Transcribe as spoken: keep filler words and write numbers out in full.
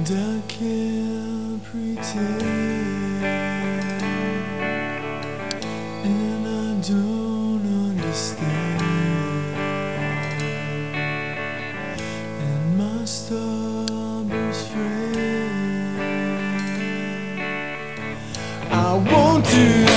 I can't pretend, and I don't understand, and my starburst friend, I want to